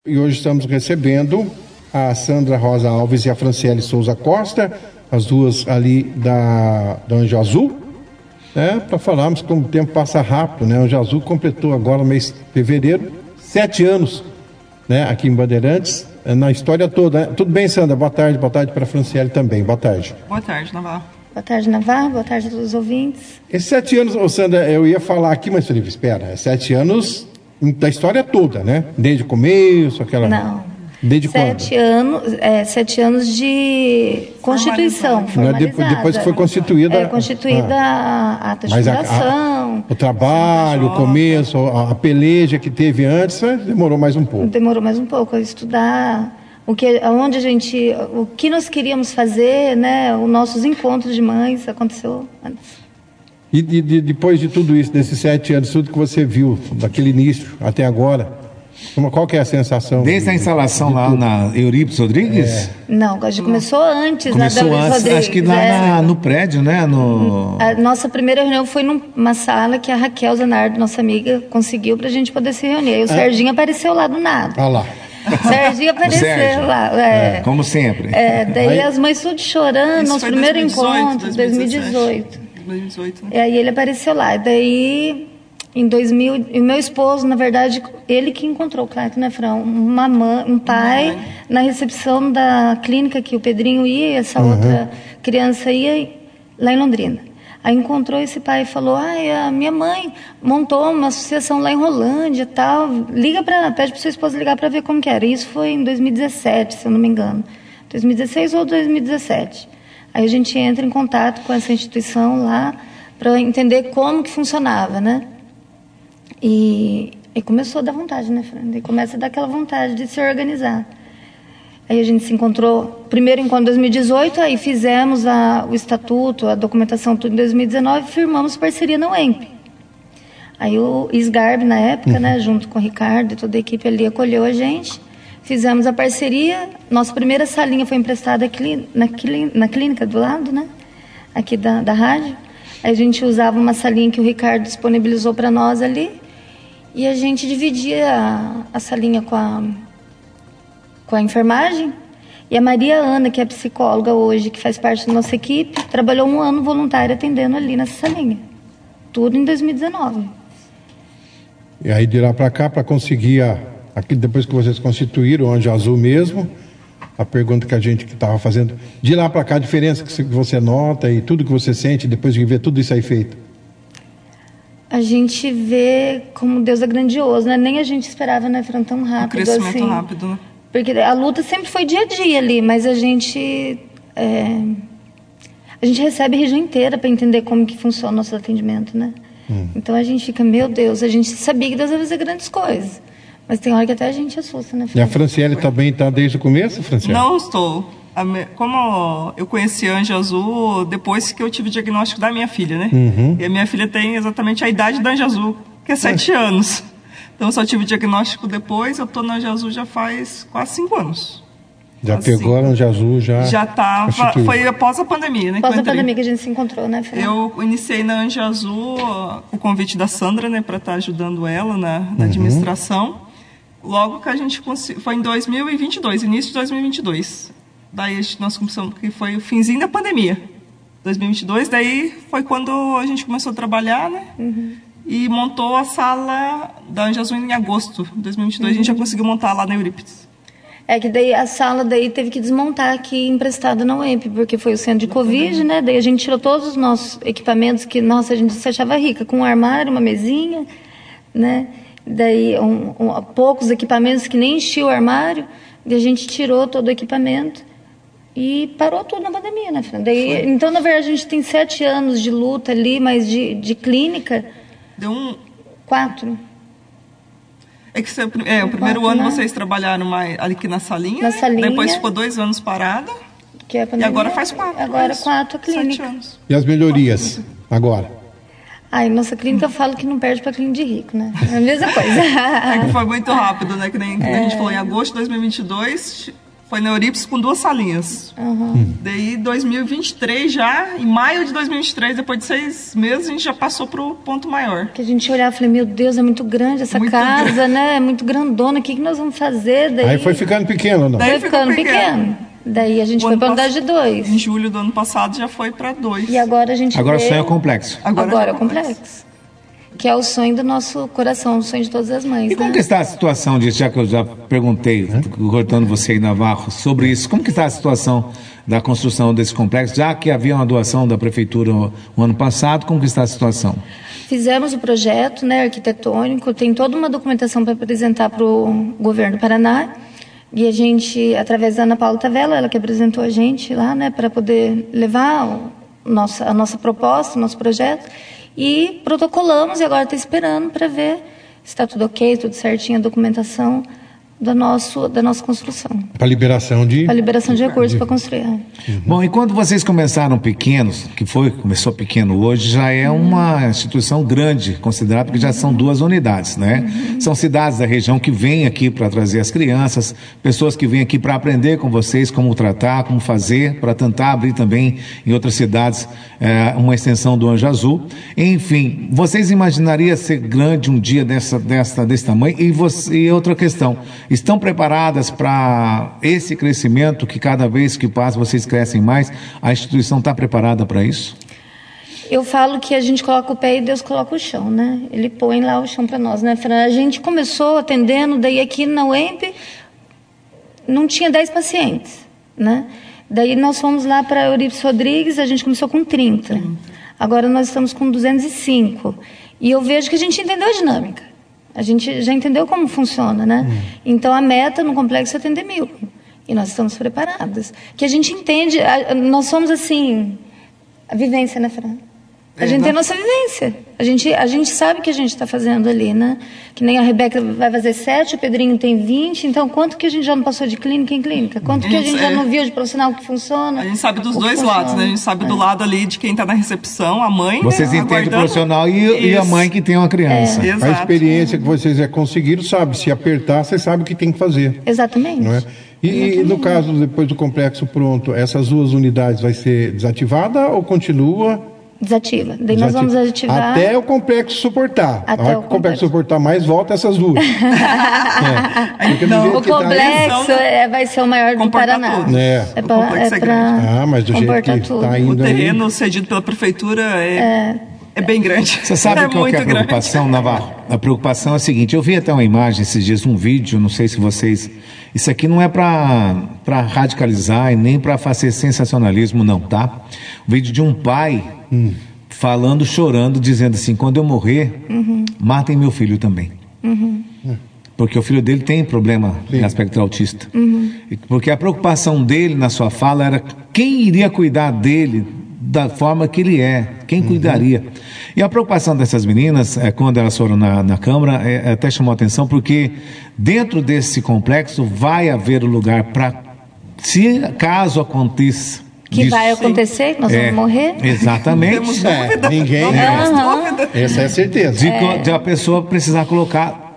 E hoje estamos recebendo a Sandra Rosa Alves e a Franciele Souza Costa, as duas ali da Anjo Azul, né, para falarmos como o tempo passa rápido, né? O Anjo Azul completou agora no mês de fevereiro 7 anos, né, aqui em Bandeirantes, na história toda, né? Tudo bem, Sandra? Boa tarde para a Franciele também. Boa tarde. Boa tarde, Navarro. Boa tarde, Navarro. Boa tarde a todos os ouvintes. Esses 7 anos, Sandra, eu ia falar aqui, mas Felipe, espera, 7 anos da história toda, né? Desde o começo, aquela... Não. Desde 7 anos, 7 anos de Constituição, formalizada. Depois que foi constituída... constituída a ata de fundação. O trabalho, o começo, a peleja que teve antes, demorou mais um pouco. Demorou mais um pouco a estudar o que nós queríamos fazer, né? Os nossos encontros de mães aconteceu antes. E depois de tudo isso, desses 7 anos, tudo que você viu, daquele início até agora, qual que é a sensação? Desde a instalação lá na Eurípides Rodrigues? Não, a gente começou antes. Começou antes, Rodrigues, acho que lá no prédio, né? A nossa primeira reunião foi numa sala que a Raquel Zanardo, nossa amiga, conseguiu pra gente poder se reunir. Aí o Serginho apareceu lá do nada. Ah lá. Serginho apareceu lá. Como sempre. Daí as mães tudo chorando, nosso primeiro 2018, encontro, 2018. 2018, né? E aí ele apareceu lá. Daí, em 2000, e meu esposo, na verdade, ele que encontrou, claro, né, Fran? Um pai na recepção da clínica que o Pedrinho ia e essa outra criança ia lá em Londrina. Aí encontrou esse pai e falou: a minha mãe montou uma associação lá em Rolândia e tal. Pede para sua esposa ligar para ver como que era. Isso foi em 2017, se eu não me engano. 2016 ou 2017. Aí a gente entra em contato com essa instituição lá para entender como que funcionava, né? E começou a dar vontade, né, Fran? E começa a dar aquela vontade de se organizar. Aí a gente se encontrou, primeiro encontro em 2018, aí fizemos o estatuto, a documentação tudo em 2019, firmamos parceria na UEMP. Aí o Isgarb, na época, né, junto com o Ricardo e toda a equipe ali, acolheu a gente, fizemos a parceria, nossa primeira salinha foi emprestada aqui na clínica do lado, né, aqui da rádio. Aí a gente usava uma salinha que o Ricardo disponibilizou para nós ali, e a gente dividia a salinha com a enfermagem. E a Maria Ana, que é psicóloga hoje, que faz parte da nossa equipe, trabalhou 1 ano voluntária atendendo ali nessa salinha. Tudo em 2019. E aí de lá para cá, para conseguir, depois que vocês constituíram o Anjo Azul mesmo, a pergunta que a gente estava fazendo, de lá para cá, a diferença que você nota e tudo que você sente depois de ver tudo isso aí feito? A gente vê como Deus é grandioso, né? Nem a gente esperava, né, Fran, tão rápido. Um crescimento assim. rápido, né? Porque a luta sempre foi dia a dia ali, mas a gente recebe a região inteira para entender como que funciona o nosso atendimento, né? Então a gente fica, meu Deus, a gente sabia que Deus ia fazer grandes coisas, mas tem hora que até a gente assusta, né? E a Franciele também está desde o começo, Franciele? Não estou. Como eu conheci Anjo Azul depois que eu tive o diagnóstico da minha filha, né? E a minha filha tem exatamente a idade da Anjo Azul, que é 7 anos. Então eu só tive o diagnóstico depois, eu estou na Anjo Azul já faz quase 5 anos. Já pegou a Anjo Azul, já estava, foi após a pandemia, né? Após a pandemia que a gente se encontrou, né, Fran? Eu iniciei na Anjo Azul o convite da Sandra, né, para estar ajudando ela na administração. Logo que a gente foi em 2022, início de 2022. Daí nós começamos, que foi o finzinho da pandemia. 2022, daí foi quando a gente começou a trabalhar, né? E montou a sala da Anjo Azul em agosto de 2022. A gente já conseguiu montar lá na Eurípides. Que daí a sala teve que desmontar aqui emprestada na UEMP, porque foi o centro de Covid, né? Daí a gente tirou todos os nossos equipamentos que, nossa, a gente se achava rica, com um armário, uma mesinha, né? Daí poucos equipamentos que nem enchiam o armário, e a gente tirou todo o equipamento e parou tudo na pandemia, né, Fran? Então, na verdade, a gente tem 7 anos de luta ali, mas de clínica... Deu 4. É que o primeiro ano vocês trabalharam mais aqui na salinha, na salinha, depois ficou 2 anos parada, que é a pandemia, e agora faz 4. Agora 4 a clínica. 7 anos. E as melhorias, agora? Nossa clínica eu falo que não perde para clínica de rico, né? É a mesma coisa. É que foi muito rápido, né? Que nem a gente falou, em agosto de 2022, Foi na Eurípides com 2 salinhas. Daí, 2023 já, em maio de 2023, depois de 6 meses, a gente já passou pro ponto maior. Que a gente olhava e falei, meu Deus, é muito grande essa casa, né? É muito grandona, o que nós vamos fazer? Daí... Aí foi ficando pequeno, não? Foi ficando pequeno. Daí a gente foi para andar de 2. Em julho do ano passado já foi para 2. E agora a gente Agora vê... o sonho é o complexo. Agora é o complexo. Que é o sonho do nosso coração, o sonho de todas as mães. E como que está a situação disso, já que eu já perguntei, cortando você aí, Navarro, sobre isso, como que está a situação da construção desse complexo, já que havia uma doação da prefeitura o ano passado, como que está a situação? Fizemos o projeto, né, arquitetônico, tem toda uma documentação para apresentar para o governo do Paraná, e a gente, através da Ana Paula Tavella, ela que apresentou a gente lá, né, para poder levar a nossa proposta, o nosso projeto, e protocolamos e agora está esperando para ver se está tudo ok, tudo certinho, a documentação da nossa construção. Para liberação de recursos para construir. Bom, e quando vocês começaram pequenos, começou pequeno hoje, já é uma instituição grande, considerada, porque já são 2 unidades, né? São cidades da região que vêm aqui para trazer as crianças, pessoas que vêm aqui para aprender com vocês como tratar, como fazer, para tentar abrir também em outras cidades uma extensão do Anjo Azul. Enfim, vocês imaginariam ser grande um dia desse tamanho? E outra questão, estão preparadas para esse crescimento que cada vez que passa vocês crescem mais? A instituição está preparada para isso? Eu falo que a gente coloca o pé e Deus coloca o chão, né? Ele põe lá o chão para nós, né, Fran? A gente começou atendendo, daí aqui na UEMP não tinha 10 pacientes, né? Daí nós fomos lá para Eurípides Rodrigues, a gente começou com 30. Agora nós estamos com 205. E eu vejo que a gente entendeu a dinâmica. A gente já entendeu como funciona, né? Então, a meta no complexo é atender 1000. E nós estamos preparadas. Que a gente entende, nós somos assim, a vivência, né, Fran? A gente tem a nossa vivência. A gente sabe o que a gente está fazendo ali, né? Que nem a Rebeca vai fazer 7, o Pedrinho tem 20. Então, quanto que a gente já não passou de clínica em clínica? Quanto que a gente já não viu de profissional que funciona? A gente sabe dos dois lados, né? A gente sabe do lado ali de quem está na recepção, a mãe. Vocês entendem o profissional e a mãe que tem uma criança. A experiência que vocês conseguiram, sabe? Se apertar, você sabe o que tem que fazer. Exatamente. Não é? E no caso, depois do complexo pronto, essas 2 unidades vai ser desativada ou continua? Desativa. Daí nós vamos ativar... Até o complexo suportar. A hora que o complexo suportar mais, volta essas 2. Não, o complexo vai ser o maior do Paraná. O complexo é grande. Mas do jeito que está indo... O terreno cedido pela prefeitura é bem grande. Você sabe qual que é a preocupação, Navarro? A preocupação é a seguinte, eu vi até uma imagem esses dias, um vídeo, não sei se vocês... Isso aqui não é para radicalizar e nem para fazer sensacionalismo, não, tá? Um vídeo de um pai falando, chorando, dizendo assim, quando eu morrer, matem meu filho também. Porque o filho dele tem problema em aspecto autista. Porque a preocupação dele na sua fala era quem iria cuidar dele da forma que ele é, quem cuidaria. E a preocupação dessas meninas, quando elas foram na Câmara, até chamou a atenção, porque dentro desse complexo vai haver lugar para, se caso aconteça, que vai acontecer, que nós vamos morrer. Exatamente. Ninguém. Essa é a certeza. De a pessoa precisar colocar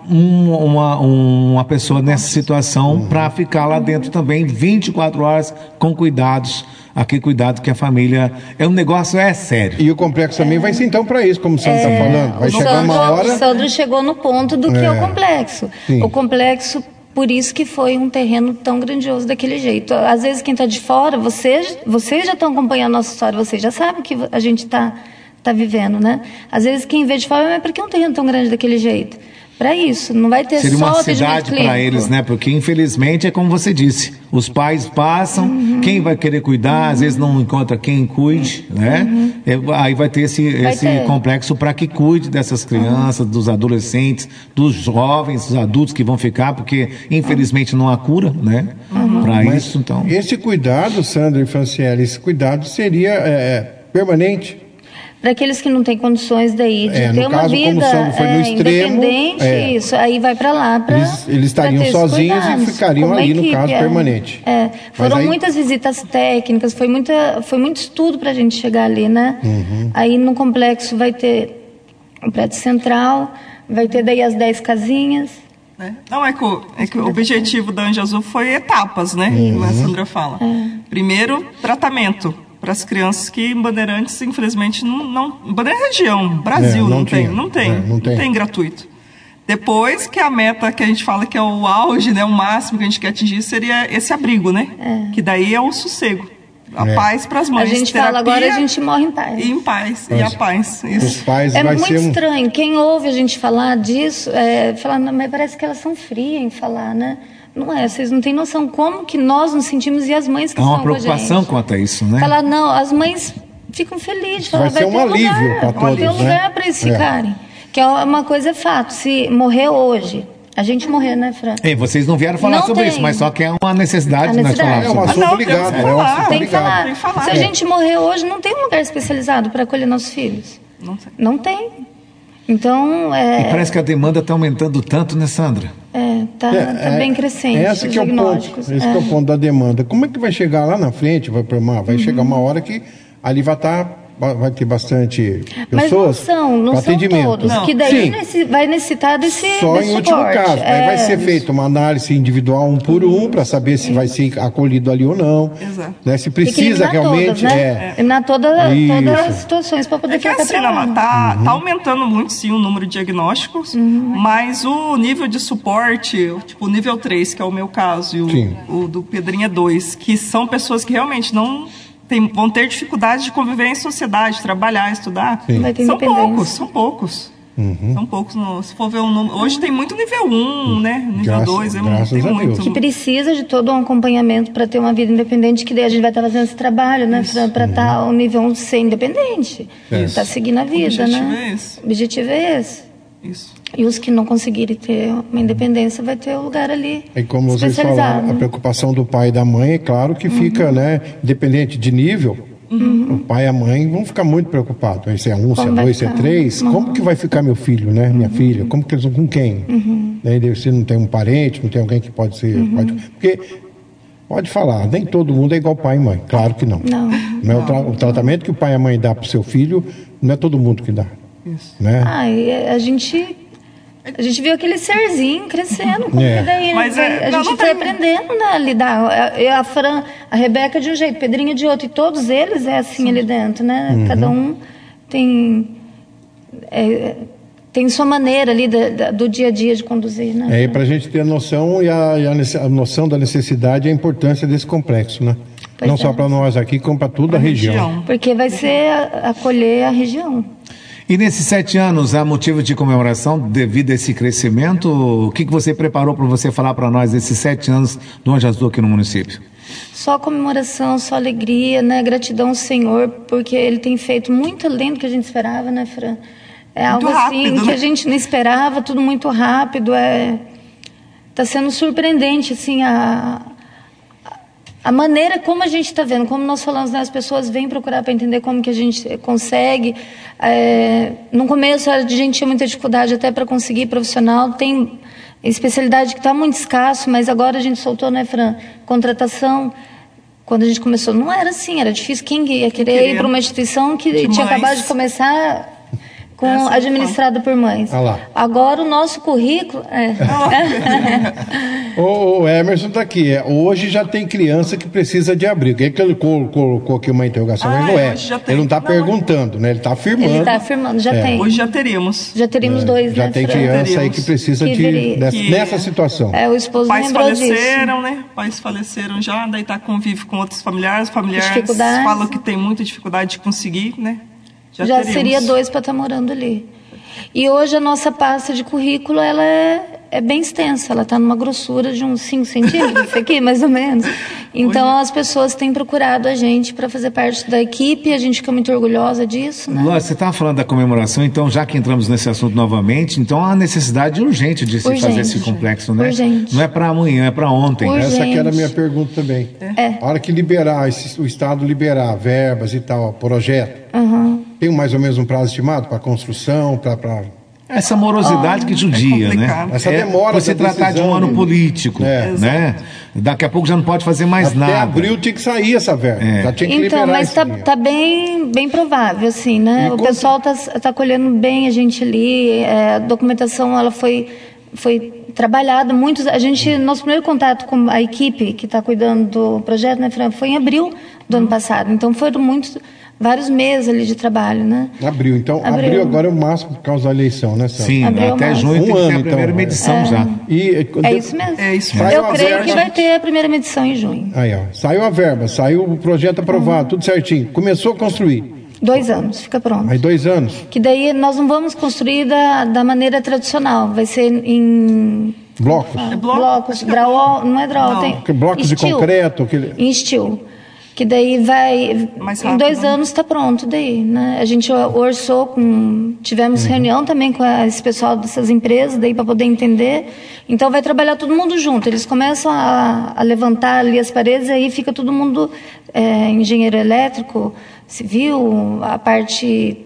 uma pessoa nessa situação para ficar lá dentro também 24 horas com cuidados. Aquele cuidado que a família... O negócio é sério. E o complexo também vai ser então para isso, como o Sandro está falando. Vai chegar uma hora... O Sandro chegou no ponto do que é o complexo. Sim. O complexo, por isso que foi um terreno tão grandioso daquele jeito. Às vezes quem está de fora, vocês já estão acompanhando a nossa história, vocês já sabem que a gente está vivendo, né? Às vezes quem vê de fora, mas por que um terreno tão grande daquele jeito? Para isso, não vai ter seria só uma cidade para eles, né? Porque infelizmente é como você disse, os pais passam, quem vai querer cuidar, às vezes não encontra quem cuide, né? Aí vai ter esse complexo para que cuide dessas crianças, dos adolescentes, dos jovens, dos adultos que vão ficar, porque infelizmente não há cura, né? Para isso, então. Esse cuidado, Sandra e Franciele, esse cuidado seria permanente? Para aqueles que não têm condições daí de ter uma vida independente, isso, aí vai para lá. Eles estariam sozinhos e ficariam ali, no caso, permanente. Foram muitas visitas técnicas, foi muito estudo para a gente chegar ali, né? Aí no complexo vai ter o prédio central, vai ter daí as 10 casinhas. Não, é que o objetivo da Anjo Azul foi etapas, né? Como a Sandra fala. Primeiro, tratamento para as crianças que em Bandeirantes, infelizmente, não Bandeira região, Brasil, não tem gratuito. Depois, que a meta que a gente fala que é o auge, né, o máximo que a gente quer atingir, seria esse abrigo, né? Que daí é o sossego. A paz para as mães. A gente fala agora, a gente morre em paz. E em paz. E a paz. Isso. Os pais É vai muito ser estranho. Quem ouve a gente falar disso, fala, não, mas parece que elas são frias em falar, né? Não é, vocês não têm noção como que nós nos sentimos e as mães que Há estão uma preocupação quanto a isso, né? Falar, não, as mães ficam felizes. Falar, Vai ser um alívio para todos, vai ter um lugar né? para eles ficarem. Que é uma coisa fato. Se morrer hoje, a gente morrer, né, Fran? Ei, vocês não vieram falar Não sobre tem. isso, mas só que é uma necessidade, A nós necessidade. falamos É um sobre assunto Não, ligado. tem que É um falar. assunto Tem que ligado. falar. Tem que falar. Se a gente morrer hoje, não tem um lugar especializado para acolher nossos filhos. Não tem. Não tem. Então, E parece que a demanda está aumentando tanto, né, Sandra? tá bem crescente Esse os que é o ponto. diagnósticos. Esse que é o ponto da demanda. Como é que vai chegar lá na frente? Vai chegar uma hora que ali vai ter bastante Mas pessoas não para são atendimento. todos, Não. que daí vai necessitar desse Só desse em último suporte. caso. Aí vai ser feita uma análise individual um por um para saber se vai ser acolhido ali ou não. Exato. Né? Se Tem que precisa eliminar realmente. todas, né? Eliminar todas as situações para poder É que ficar assim, trabalhando. tá aumentando muito, sim, o número de diagnósticos, mas o nível de suporte, tipo o nível 3, que é o meu caso, e Sim. o do Pedrinha 2, que são pessoas que realmente vão ter dificuldade de conviver em sociedade, trabalhar, estudar. Vai ter São independência. poucos, são poucos. São poucos. Se for ver o número. Hoje tem muito nível 1, né? Nível 2, graças tem a Deus. muito. Que precisa de todo um acompanhamento para ter uma vida independente, que daí a gente vai estar fazendo esse trabalho, né? Para estar ao nível 1 ser independente. Tá seguindo a vida, objetivo né? é esse. O objetivo é esse. Isso. E os que não conseguirem ter uma independência vai ter o lugar ali E como vocês falaram, a preocupação do pai e da mãe, é claro que fica, né? Independente de nível, o pai e a mãe vão ficar muito preocupados. Se é um, se é Como vai dois, se é ficar? três, como que vai ficar meu filho, né? Minha filha? Como que eles vão com quem? Daí se não tem um parente, não tem alguém que pode ser. Porque pode falar, nem todo mundo é igual pai e mãe. Claro que não. Não. O tratamento que o pai e a mãe dá para o seu filho, não é todo mundo que dá. Isso. Né? E a gente viu aquele serzinho crescendo, como que daí Mas a gente não foi tem- aprendendo, né, a lidar. A Fran, a Rebeca de um jeito, Pedrinho de outro, e todos eles é assim ali dentro, né? Cada um tem sua maneira ali do dia a dia de conduzir, né? É para a gente ter a noção a noção da necessidade e a importância desse complexo, né? Pois Não é. só para nós aqui, como para toda a região. Porque vai ser acolher a região. E nesses 7 anos, há motivo de comemoração devido a esse crescimento? O que você preparou para você falar para nós desses 7 anos do Anjo Azul aqui no município? Só comemoração, só alegria, né? Gratidão ao Senhor, porque Ele tem feito muito além do que a gente esperava, né, Fran? É Muito algo assim rápido, que né? a gente não esperava, tudo muito rápido. Tá sendo surpreendente, assim, a maneira como a gente está vendo, como nós falamos, né, as pessoas vêm procurar para entender como que a gente consegue. No começo a gente tinha muita dificuldade até para conseguir profissional, tem especialidade que está muito escasso, mas agora a gente soltou, né, Fran, contratação. Quando a gente começou, não era assim, era difícil. Quem ia querer ir para uma instituição que De tinha mães. acabado de começar Essa administrada por mães. Ah lá. Agora o nosso currículo... O Emerson está aqui. Hoje já tem criança que precisa de abrigo. É que ele colocou aqui uma interrogação, mas não é. hoje já tem. Ele não está Não, perguntando, né? Ele está afirmando. Ele está afirmando, já tem. Hoje já teríamos. Já teríamos dois, Já né, tem Fran? criança aí que precisa Que viria. nessa situação. O esposo Pais lembrou disso. faleceram, né? Pais faleceram já, daí convive com outros familiares. Familiares Dificuldades. falam que tem muita dificuldade de conseguir, né? Já teríamos. seria 2 para estar morando ali. E hoje a nossa pasta de currículo, ela é bem extensa. Ela está numa grossura de uns 5 centímetros, isso aqui, mais ou menos. Então, as pessoas têm procurado a gente para fazer parte da equipe. A gente fica muito orgulhosa disso, né? Lógico, você estava falando da comemoração, então já que entramos nesse assunto novamente, então há uma necessidade urgente de se Urgente. fazer esse complexo, né? Urgente. Não é para amanhã, é para ontem. Urgente. Essa que era a minha pergunta também. A hora que liberar, o Estado liberar verbas e tal, projeto, tem mais ou menos um prazo estimado para construção, para... Essa morosidade que judia, né? complicado. Essa demora Você da tratar de um decisão, ano né? político, né? Daqui a pouco já não pode fazer mais Até nada. abril tinha que sair essa verba. Já tinha que Então, liberar mas esse dinheiro. tá bem provável, assim, né? E O quanto- pessoal tá colhendo bem a gente ali. A documentação, ela foi trabalhado nosso primeiro contato com a equipe que está cuidando do projeto, né, Fran, foi em abril do ano passado. Então foram vários meses ali de trabalho, né? Abril. Então, abril agora é o máximo por causa da eleição, né, Sandra? Sim, abril até junho tem que ter a primeira medição já. É isso mesmo. É isso mesmo. Eu creio que vai ter a primeira medição em junho. Aí, ó, saiu a verba, saiu o projeto aprovado, tudo certinho. Começou a construir. 2 anos, fica pronto. Aí 2 anos. Que daí nós não vamos construir da maneira tradicional, vai ser em Blocos. blocos, drywall, não é drywall, tem Blocos de steel, concreto. em steel. Que daí vai, Mais em rápido, 2 né? anos está pronto daí, né? A gente orçou tivemos reunião também com esse pessoal dessas empresas daí para poder entender. Então vai trabalhar todo mundo junto. Eles começam a levantar ali as paredes, aí fica todo mundo, engenheiro elétrico, civil, a parte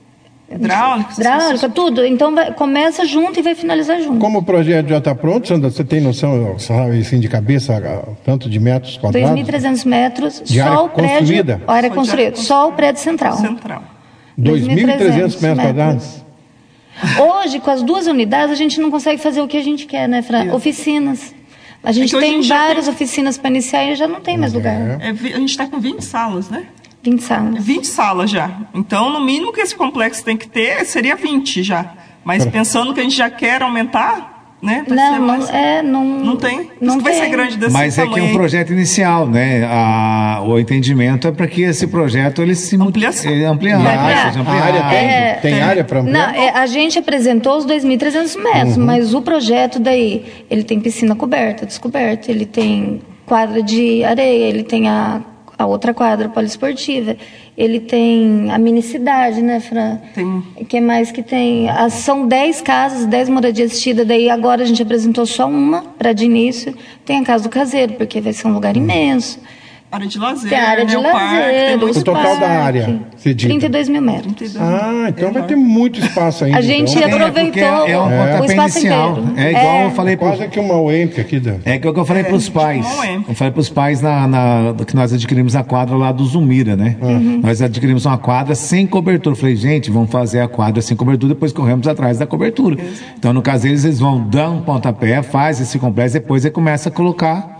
hidráulica, tudo. Então começa junto e vai finalizar junto. Como o projeto já está pronto, Sandra, você tem noção, sabe, assim, de cabeça, tanto de metros quadrados? 2.300 metros, De área só o prédio... construída? Área construída, só o prédio central. 2.300 metros quadrados? Hoje, com as 2 unidades, a gente não consegue fazer o que a gente quer, né, Fran? Oficinas. A gente hoje tem a gente já várias oficinas para iniciar e já não tem mais lugar. A gente está com 20 salas, né? 20 salas. 20 salas já. Então, no mínimo que esse complexo tem que ter, seria 20 já. Mas pensando que a gente já quer aumentar, né? Não tem. Não Isso vai tem. ser grande desse Mas tamanho. é que um projeto inicial, né? O entendimento é para que esse projeto ele se Ampliação. ampliar. Seja A área tem área para ampliar? Não, a gente apresentou os 2.300 metros, mas o projeto daí, ele tem piscina coberta, descoberta, ele tem quadra de areia, ele tem a outra quadra poliesportiva, ele tem a minicidade, né, Fran? Tem. O que mais que tem? São 10 casas, 10 moradias assistidas, daí agora a gente apresentou só uma para de início. Tem a casa do caseiro, porque vai ser um lugar imenso. Área de lazer, Tem a área de né, lazer, o parque, O total da área, você diz? 32 mil metros. Então vai ter muito espaço ainda. A gente então. aproveitou É um o pontapé espaço inicial. inteiro. É igual eu falei Quase que uma UEMP aqui. É que o que eu falei para os pais. Eu falei para os pais que nós adquirimos a quadra lá do Zumira, né? Nós adquirimos uma quadra sem cobertura. Eu falei, gente, vamos fazer a quadra sem cobertura, depois corremos atrás da cobertura. Então, no caso deles, eles vão dar um pontapé, faz esse complexo, depois ele começa a colocar.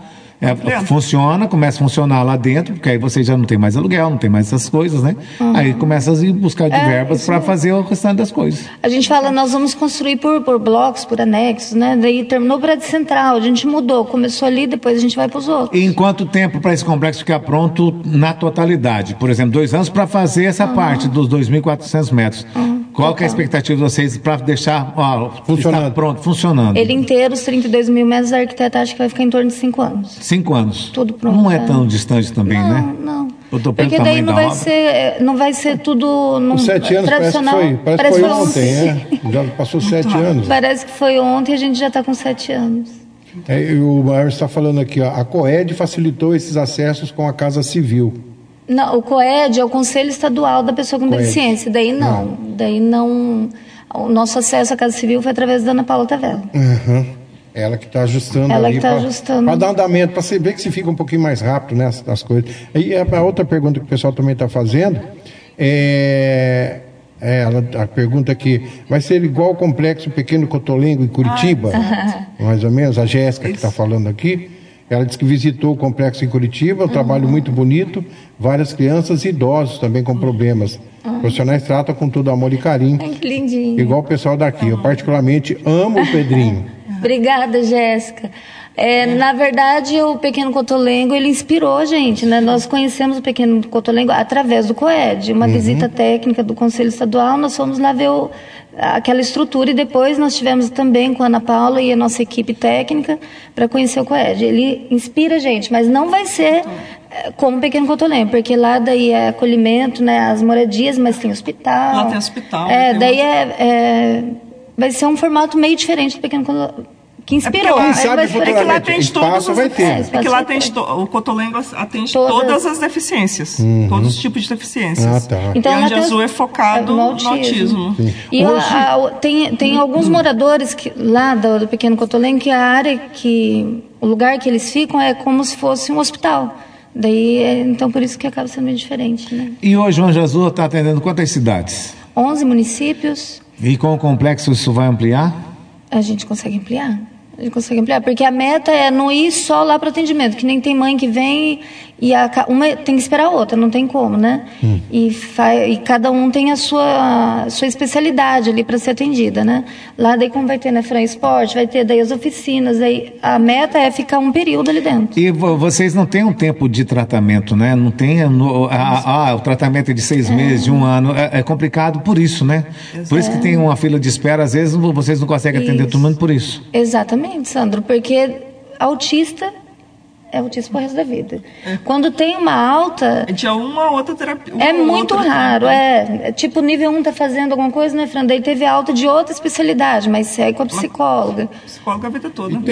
Começa a funcionar lá dentro, porque aí você já não tem mais aluguel, não tem mais essas coisas, né? Aí começa a ir buscar de verbas para fazer o restante das coisas. A gente fala, nós vamos construir por blocos, por anexos, né? Daí terminou o prédio central, a gente mudou, começou ali, depois a gente vai para os outros. E em quanto tempo para esse complexo ficar pronto na totalidade? Por exemplo, 2 anos para fazer essa parte dos 2.400 metros. Qual que é a expectativa de vocês para deixar estar pronto, funcionando? Ele inteiro, os 32 mil metros, a arquiteta acha que vai ficar em torno de 5 anos. 5 anos. Tudo pronto. Não é tão distante também, né? Não. Porque daí não vai ser tudo Os 7 anos tradicional. parece que foi ontem, né? Já passou 7 anos. Parece que foi ontem e a gente já está com 7 anos. O Maior está falando aqui, ó, a COED facilitou esses acessos com a Casa Civil. Não, o COED é o Conselho Estadual da Pessoa com Deficiência. Daí não. O nosso acesso à Casa Civil foi através da Ana Paula Tavella. Ela que está ajustando Ela ali. que está ajustando. Para dar andamento, para você ver que se fica um pouquinho mais rápido, né, as coisas. E a outra pergunta que o pessoal também está fazendo a pergunta aqui, vai ser igual o Complexo Pequeno Cotolengo em Curitiba? Mais ou menos, a Jéssica que está falando aqui. Ela disse que visitou o complexo em Curitiba, um trabalho muito bonito, várias crianças e idosos também com problemas. Profissionais tratam com todo amor e carinho. Ai, que lindinho. Igual o pessoal daqui. Eu particularmente amo o Pedrinho. Obrigada, Jéssica. Na verdade, o Pequeno Cotolengo, ele inspirou a gente, né? Nós conhecemos o Pequeno Cotolengo através do COED, uma visita técnica do Conselho Estadual, nós fomos lá ver aquela estrutura e depois nós tivemos também com a Ana Paula e a nossa equipe técnica para conhecer o COED. Ele inspira a gente, mas não vai ser como o Pequeno Cotolengo, porque lá daí é acolhimento, né? As moradias, mas tem hospital. Lá tem hospital. Vai ser um formato meio diferente do Pequeno Cotolengo. Que inspirou. Quem sabe que lá tem espaço vai ter. Porque lá tem o Cotolengo atende todas as deficiências, todos os tipos de deficiências. Então, e a Anjo Azul é focado no autismo. E tem alguns moradores lá do Pequeno Cotolengo que a área o lugar que eles ficam é como se fosse um hospital. Então por isso que acaba sendo bem diferente, né? E hoje o Anjo Azul está atendendo quantas cidades? 11 municípios. E com o complexo isso vai ampliar? A gente consegue ampliar. A gente consegue ampliar, porque a meta é não ir só lá para o atendimento, que nem tem mãe que vem e uma tem que esperar a outra, não tem como, né? E cada um tem a sua especialidade ali para ser atendida, né? Lá daí como vai ter, né, Fran Esporte, vai ter daí as oficinas, aí a meta é ficar um período ali dentro. E vocês não têm um tempo de tratamento, né? Não tem o tratamento é de 6 meses, de 1 ano, é complicado por isso, né? Por isso que tem uma fila de espera, às vezes vocês não conseguem atender todo mundo por isso. Exatamente, Sandro, porque autista é autista pro resto da vida. Quando tem uma alta... É de uma outra terapia. É muito raro, tipo, nível 1 tá fazendo alguma coisa, né, Fran? Daí teve alta de outra especialidade, mas segue com a psicóloga. Psicóloga a vida toda.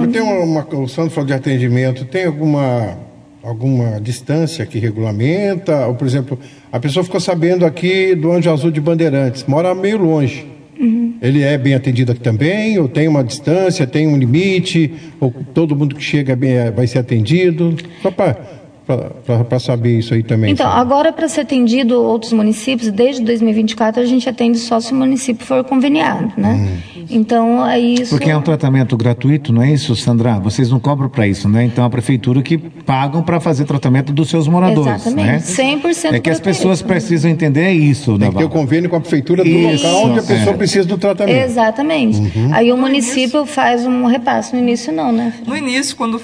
O Sandro falou de atendimento, tem alguma distância que regulamenta? Ou, por exemplo, a pessoa ficou sabendo aqui do Anjo Azul de Bandeirantes, mora meio longe. Ele é bem atendido aqui também? Ou tem uma distância, tem um limite? Ou todo mundo que chega vai ser atendido? Só para saber isso aí também. Então, sabe? agora para ser atendido outros municípios, desde 2024 a gente atende só se o município for conveniado, né? Então, é isso... Porque é um tratamento gratuito, não é isso, Sandra? Vocês não cobram para isso, né? Então, a prefeitura que pagam para fazer tratamento dos seus moradores, exatamente, né? 100% É que as pessoas precisam entender isso, Tem que ter o convênio com a prefeitura do local onde a pessoa precisa do tratamento. Exatamente. Aí o município faz um repasse. No início não, né? No início, quando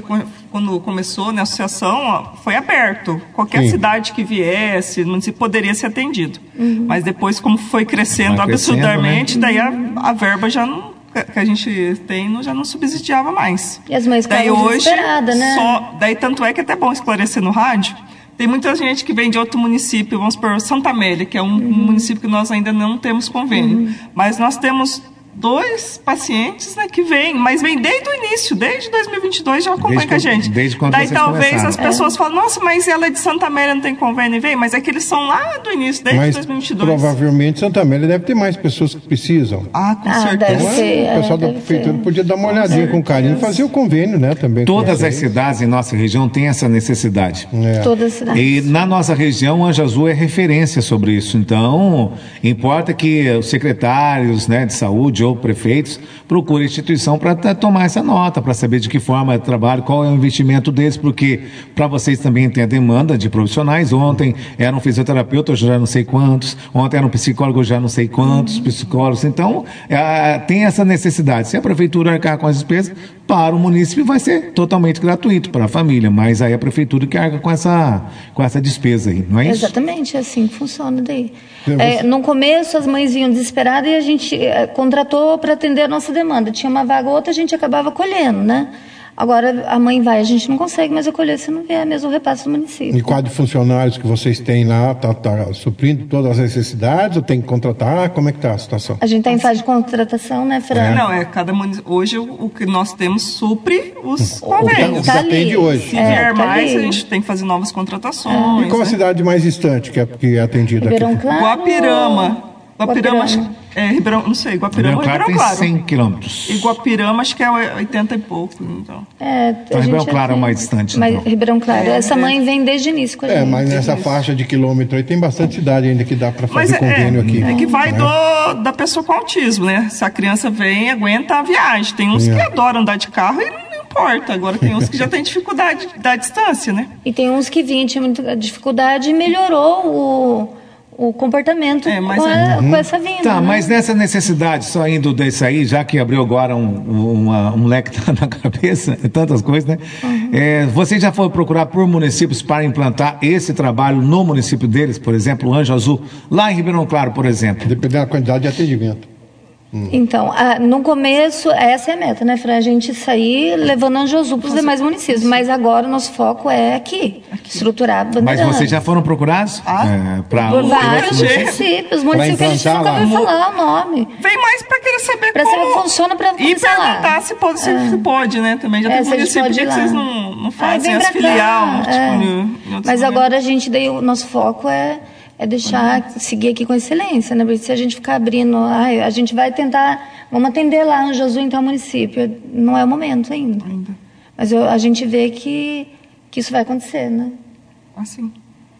começou, né, a associação, foi aberto. Qualquer cidade que viesse, o município poderia ser atendido. Mas depois, como foi crescendo absurdamente, né? Daí a verba já não, que a gente tem já não subsidiava mais. E as mães ficavam desesperadas, né? Daí tanto é que é até bom esclarecer no rádio. Tem muita gente que vem de outro município, vamos por Santa Amélia, que é um município que nós ainda não temos convênio. Mas nós temos 2 pacientes, né, que vêm, mas vêm desde o início, desde 2022 já acompanham com a gente. Desde quando daí vocês talvez começaram. as pessoas falam, nossa, mas ela é de Santa Amélia, não tem convênio e vem, mas é que eles são lá do início, desde 2022. Provavelmente Santa Amélia deve ter mais pessoas que precisam. Com certeza. Deve ser, o pessoal da prefeitura podia dar uma olhadinha com carinho e fazer o convênio, né, também. Todas as cidades em nossa região têm essa necessidade. Todas as cidades. E na nossa região, o Anjo Azul é referência sobre isso. Então, importa que os secretários, né, de saúde ou prefeitos procure a instituição para tomar essa nota, para saber de que forma é o trabalho, qual é o investimento deles, porque para vocês também tem a demanda de profissionais. Ontem era um fisioterapeuta, hoje já não sei quantos, ontem era um psicólogo, já não sei quantos psicólogos. Então, tem essa necessidade. Se a prefeitura arcar com as despesas, para o município vai ser totalmente gratuito para a família, mas aí a prefeitura que arca com essa despesa aí, não é isso? Exatamente, é assim que funciona daí. No começo as mães vinham desesperadas e a gente contratou para atender a nossa demanda. Tinha uma vaga ou outra, a gente acabava colhendo, né? Agora a mãe vai, a gente não consegue mais acolher se não vier mesmo o repasse do município. E quadro de funcionários que vocês têm lá, tá suprindo todas as necessidades ou tem que contratar? Como é que está a situação? A gente está em fase de contratação, né, Fran? Não, cada município. Hoje o que nós temos supre os convênios. Tá atende hoje. Se vier mais, a gente tem que fazer novas contratações. E qual a cidade mais distante que é atendida Ribeirão aqui? Claro. Guapirama, Ribeirão, não sei, Guapirama ou Ribeirão Claro. Tem 100 quilômetros. E Guapirama acho que é 80 e pouco, então. Então Ribeirão Claro é o mais distante. Mas então. Ribeirão Claro, essa mãe vem desde o início com a gente. Mas nessa faixa de quilômetro aí tem bastante cidade ainda que dá para fazer convênio aqui. É que vai da pessoa com autismo, né? Se a criança vem, aguenta a viagem. Tem uns que adoram andar de carro e não importa. Agora tem uns que já tem dificuldade da distância, né? E tem uns que tinha muita dificuldade e melhorou o comportamento com essa vinda. Tá, né? mas nessa necessidade, só indo desse aí, já que abriu agora um leque na cabeça, tantas coisas, né? Vocês já foram procurar por municípios para implantar esse trabalho no município deles, por exemplo, o Anjo Azul, lá em Ribeirão Claro, por exemplo? Dependendo da quantidade de atendimento. Então, no começo, essa é a meta, né, Fran? A gente sair levando Anjo Azul para os demais municípios. Mas agora o nosso foco é aqui. Estruturar a Bandeirantes. Mas vocês já foram procurados? Por vários municípios. Os municípios que a gente nunca ouviu falar o nome. Vem mais para querer saber como... Para saber como funciona para E perguntar se pode, né? Também já tem município que vocês não fazem as filial. Mas agora o nosso foco é seguir aqui com excelência, né? Porque se a gente ficar abrindo, a gente vai tentar, vamos atender lá Anjo Azul em tal município. Não é o momento ainda. Mas a gente vê que isso vai acontecer, né? Assim.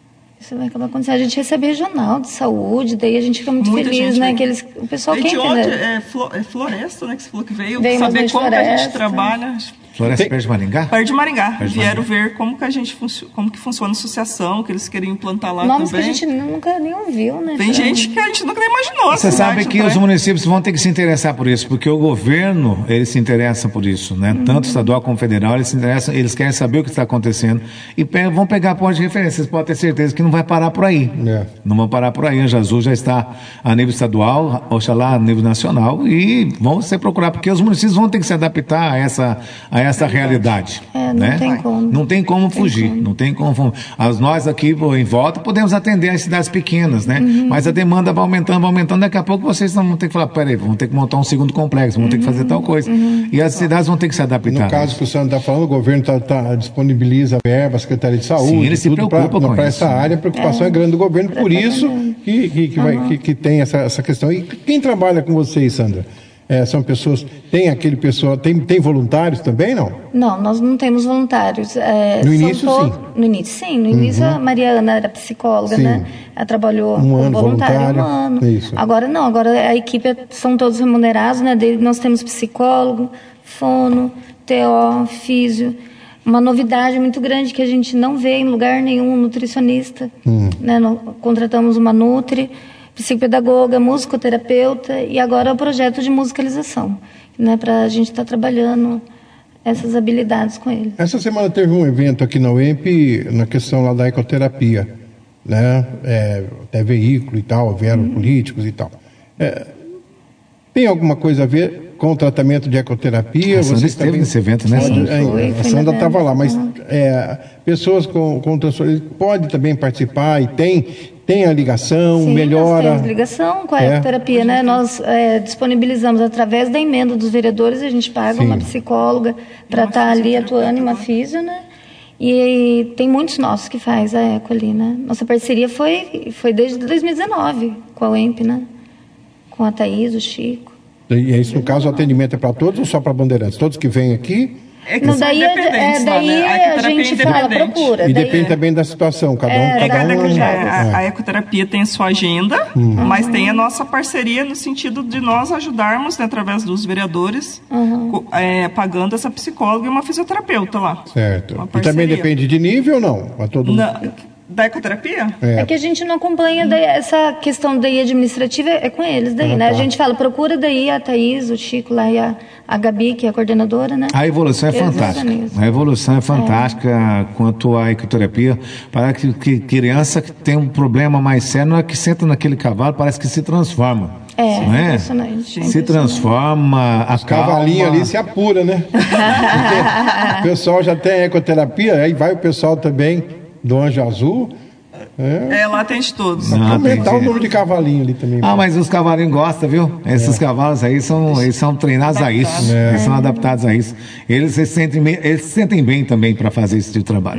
Isso vai acabar acontecendo. A gente recebe regional de saúde, daí a gente fica muito Muita feliz, gente né? vem. Que eles, o pessoal quer Ontem entender. é Floresta, né, que você falou que veio Veio saber umas como que a gente Floresta. trabalha. Floresta perto de Maringá? Perto de Maringá. Perto de Vieram Maringá. ver como que a gente como que funciona a associação, que eles queriam implantar lá Nomes também. que a gente nunca nem ouviu, né? Tem gente que a gente nunca nem imaginou. Você assim, sabe né, que os municípios vão ter que se interessar por isso, porque o governo, ele se interessa por isso, né? Tanto estadual como federal, eles se interessam, eles querem saber o que está acontecendo e vão pegar pontos de referência. Vocês podem ter certeza que não vai parar por aí. É. Não vão parar por aí. Anjo Azul já está a nível estadual, oxalá a nível nacional, e vão ser procurar, porque os municípios vão ter que se adaptar a essa realidade. Não né? tem como. Não tem como fugir, não tem como. Nós aqui em volta podemos atender as cidades pequenas, né? Mas a demanda vai aumentando, daqui a pouco vocês vão ter que falar, peraí, vão ter que montar um segundo complexo, vão ter que fazer tal coisa. E as cidades vão ter que se adaptar. No caso que o senhor está falando, o governo disponibiliza verba, a Secretaria de Saúde, Sim, ele se tudo preocupa com para isso, essa né? área, a preocupação é grande do governo, por isso que tem essa questão. E quem trabalha com vocês, Sandra? São pessoas, tem voluntários também, não? Não, nós não temos voluntários. No início, sim. No início, sim. No início, a Mariana era psicóloga, Sim. né? Ela trabalhou Um ano como voluntária, voluntária, um ano. isso. Agora não, agora a equipe são todos remunerados, né? Nós temos psicólogo, fono, TO, físio. Uma novidade muito grande que a gente não vê em lugar nenhum, nutricionista. Né? Contratamos uma nutri, psicopedagoga, musicoterapeuta e agora o projeto de musicalização, né, para a gente estar trabalhando essas habilidades com eles. Essa semana teve um evento aqui na UEMP, na questão lá da ecoterapia, né? Até veículo e tal, vieram políticos e tal. Tem alguma coisa a ver com o tratamento de ecoterapia? A Sandra esteve nesse evento, né, Sim, Sandra? A Sandra estava lá, mas pessoas com transtorno podem também participar e tem a ligação, Sim, melhora. nós temos ligação com a ecoterapia, né? Nós disponibilizamos através da emenda dos vereadores, a gente paga uma psicóloga para estar ali atuando, e uma físio, né? E tem muitos nossos que faz a eco ali, né? Nossa parceria foi desde 2019 com a UEMP, né? Com a Thaís, o Chico. E é isso, no caso, o atendimento é para todos ou só para Bandeirantes? Todos que vêm aqui? É que Não, são daí independentes lá, né? a ecoterapia é gente fala, independente. procura. E daí- depende também da situação, cada um. A ecoterapia tem a sua agenda, mas tem a nossa parceria no sentido de nós ajudarmos, né, através dos vereadores, pagando essa psicóloga e uma fisioterapeuta lá. Certo. Uma E também parceria. depende de nível ou não? A todo mundo. Da ecoterapia? É que a gente não acompanha daí, essa questão daí administrativa é com eles daí, né? tá. A gente fala, procura daí a Thaís, o Chico lá e a Gabi, que é a coordenadora, né? A evolução é Eles fantástica. organizam. A evolução é fantástica quanto à ecoterapia. Parece que criança que tem um problema mais sério, não é que senta naquele cavalo, parece que se transforma. Não é? Impressionante. Se transforma, Os cavalinhos ali se apura, né? Porque o pessoal já tem ecoterapia, aí vai o pessoal também do Anjo Azul. Lá tem de todos. Aumentar o número de cavalinho ali também. Mas os cavalinhos gostam, viu? Esses cavalos aí eles são treinados a isso. Eles são adaptados a isso. Eles se sentem bem também para fazer esse tipo de trabalho.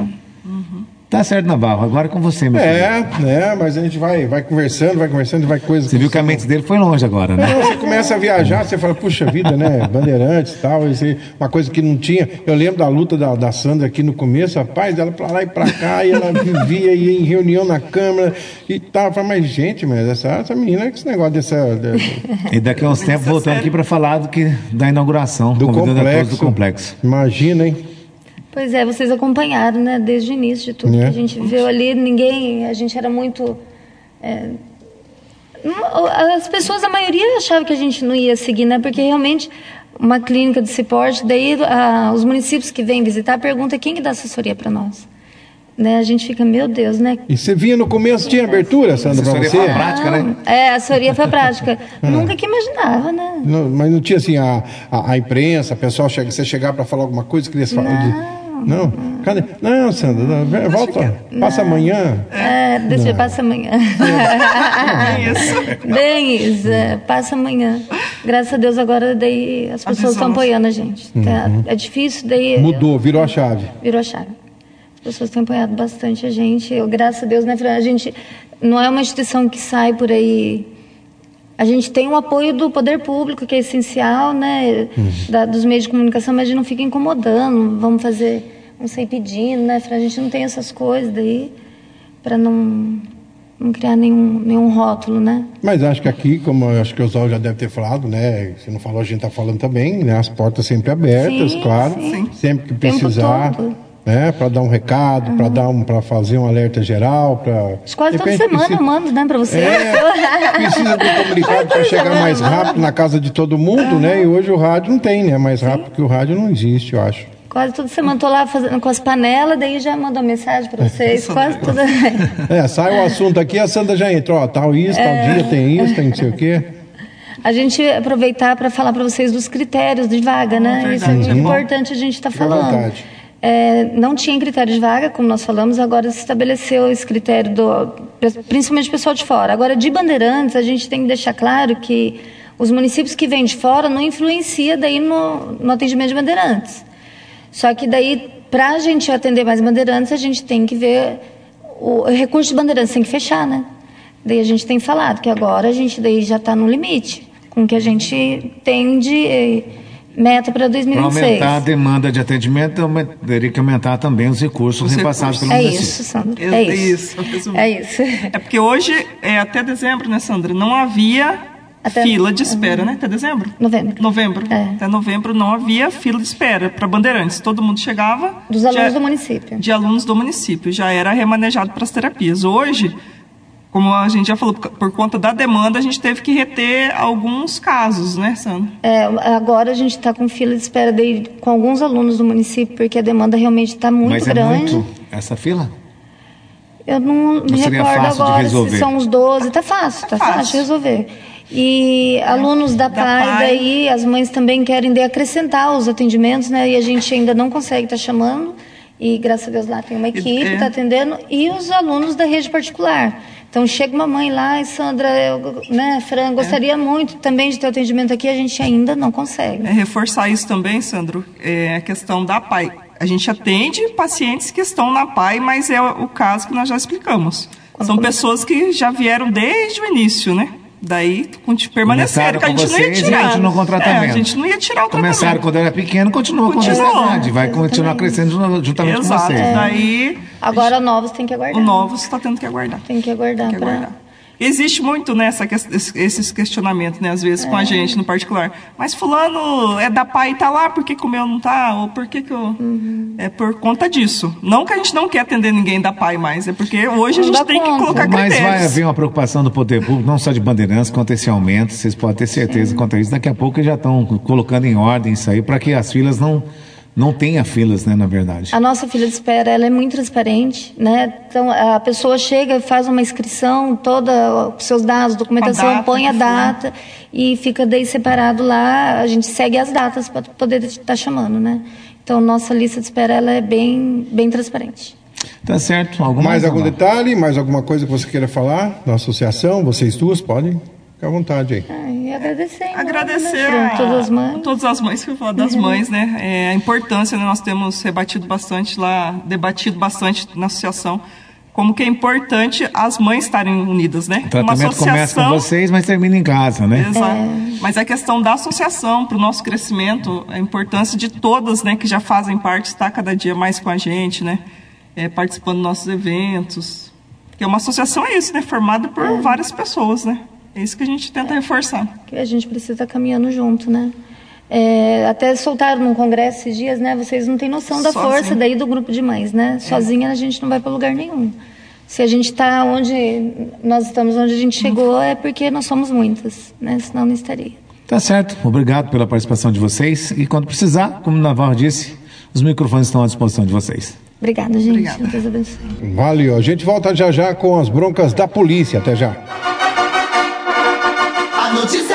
Tá certo, Navarro. Agora é com você, meu filho. Mas a gente vai conversando, vai coisas. Você viu que a mente dele foi longe agora, né? Você começa a viajar, você fala, puxa vida, né? Bandeirantes e tal, uma coisa que não tinha. Eu lembro da luta da Sandra aqui no começo, rapaz, ela pra lá e pra cá, e ela vivia, ia em reunião na Câmara e tal. Eu falei, mas gente, essa menina, esse negócio E daqui a uns tempos voltando aqui para falar da inauguração, do convidando a todos complexo. do complexo. Imagina, hein? Pois é, vocês acompanharam, né? Desde o início de tudo que a gente viveu ali, a gente era muito... as pessoas, a maioria achava que a gente não ia seguir, né? Porque realmente uma clínica desse porte, daí os municípios que vêm visitar perguntam quem que dá assessoria para nós. Né? A gente fica, meu Deus, né? E você via no começo, tinha abertura, Sandra, pra você? Foi a prática, né? A assessoria foi prática. Nunca que imaginava, né? Mas não tinha assim a imprensa, o pessoal você chegar para falar alguma coisa, queria falar. Não? Cadê? Não, Sandra, volta, passa amanhã. Passa amanhã. Bem isso, passa amanhã. Graças a Deus agora daí as pessoas estão apoiando a gente. É difícil, daí... Mudou, virou a chave. Virou a chave. As pessoas têm apoiado bastante a gente. Graças a Deus, né, Fran? A gente não é uma instituição que sai por aí. A gente tem o apoio do poder público, que é essencial, né? Dos meios de comunicação, mas a gente não fica incomodando. Vamos sair pedindo, né, Fran? A gente não tem essas coisas daí. para não criar nenhum rótulo, né? Mas acho que aqui, como eu acho que o Oswaldo já deve ter falado, né? Se não falou, a gente está falando também, né? As portas sempre abertas, Sim, claro. sim. Sempre que precisar, né? Para dar um recado, para fazer um alerta geral, quase toda semana eu mando, né, para você. Precisa do comunicado para chegar mais rápido na casa de todo mundo, né? E hoje o rádio não tem, né? Mais rápido que o rádio não existe, eu acho. Quase toda semana estou lá fazendo com as panelas, daí já mando uma mensagem para vocês, quase toda. Sai o assunto aqui, a Sandra já entrou, tal dia tem isso, tem não sei o quê. A gente aproveitar para falar para vocês dos critérios de vaga, né? Verdade. Isso é muito importante a gente estar falando. Não tinha critério de vaga, como nós falamos, agora se estabeleceu esse critério, principalmente do pessoal de fora. Agora, de Bandeirantes, a gente tem que deixar claro que os municípios que vêm de fora não influencia daí no atendimento de Bandeirantes. Só que daí, para a gente atender mais Bandeirantes, a gente tem que ver o recurso de Bandeirantes tem que fechar, né? Daí a gente tem falado que agora a gente daí já está no limite com o que a gente tem de meta para 2026. Para aumentar a demanda de atendimento, teria que aumentar também os recursos repassados pelo município. É isso, Sandra. É isso. É porque hoje, até dezembro, né, Sandra, não havia fila de espera, né? Até dezembro? Novembro. Até novembro não havia fila de espera para Bandeirantes. Todo mundo chegava... Dos alunos do município. De alunos do município. Já era remanejado para as terapias. Hoje, como a gente já falou, por conta da demanda, a gente teve que reter alguns casos, né, Sandra? Agora a gente está com fila de espera com alguns alunos do município, porque a demanda realmente está muito grande. Mas é muito essa fila? Eu não me recordo agora se são uns 12. Está fácil de resolver. E alunos da PAI, daí as mães também querem acrescentar os atendimentos, né? E a gente ainda não consegue estar chamando. E graças a Deus lá tem uma equipe que está atendendo. E os alunos da rede particular. Então chega uma mãe lá e Sandra, Fran, gostaria muito também de ter atendimento aqui, a gente ainda não consegue. Reforçar isso também, Sandro, a questão da PAI. A gente atende pacientes que estão na PAI, mas é o caso que nós já explicamos. São pessoas que já vieram desde o início, né? Daí permaneceram, que a gente não ia tirar. Continuou com o tratamento. A gente não ia tirar o tratamento. Começaram quando era pequeno, continuou com a necessidade. Vai continuar crescendo juntamente com vocês. Daí, agora novos tem que aguardar. O novos está tendo que aguardar. Tem que aguardar. Existe muito, né, esses questionamentos, né, às vezes com a gente no particular. Mas fulano é da PAI e tá lá, por que o meu não tá? Ou por que eu... É por conta disso. Não que a gente não quer atender ninguém da PAI mais, é porque hoje a gente tem que colocar critérios. Mas vai haver uma preocupação do poder público, não só de Bandeirantes, quanto a esse aumento, vocês podem ter certeza quanto a isso. Daqui a pouco eles já estão colocando em ordem isso aí, para que as filas não tenha filas, né, na verdade. A nossa fila de espera, ela é muito transparente, né? Então, a pessoa chega, faz uma inscrição, todos os seus dados, documentação, põe a data e fica daí separado lá, a gente segue as datas para poder estar chamando, né? Então, nossa lista de espera, ela é bem transparente. Tá certo. Mais algum detalhe, mais alguma coisa que você queira falar da associação? Vocês duas podem? Fica à vontade aí. Agradecer a todas as mães, que eu falo das mães, né? A importância, né? Nós temos debatido bastante na associação, como que é importante as mães estarem unidas, né? O tratamento começa com vocês, mas termina em casa, né? Exato. Mas a questão da associação, para o nosso crescimento, a importância de todas, né, que já fazem parte, estar cada dia mais com a gente, né? Participando dos nossos eventos. Porque uma associação é isso, né? Formada por várias pessoas, né? É isso que a gente tenta reforçar. Que a gente precisa estar caminhando junto, né? Até soltaram num congresso esses dias, né? Vocês não têm noção da força daí do grupo de mães, né? Sozinha a gente não vai para lugar nenhum. Se a gente está onde nós estamos, onde a gente chegou, é porque nós somos muitas, né? Senão não estaria. Tá certo. Obrigado pela participação de vocês. E quando precisar, como o Navarro disse, os microfones estão à disposição de vocês. Obrigada, gente. Deus abençoe. Valeu. A gente volta já com as broncas da polícia. Até já. Notícia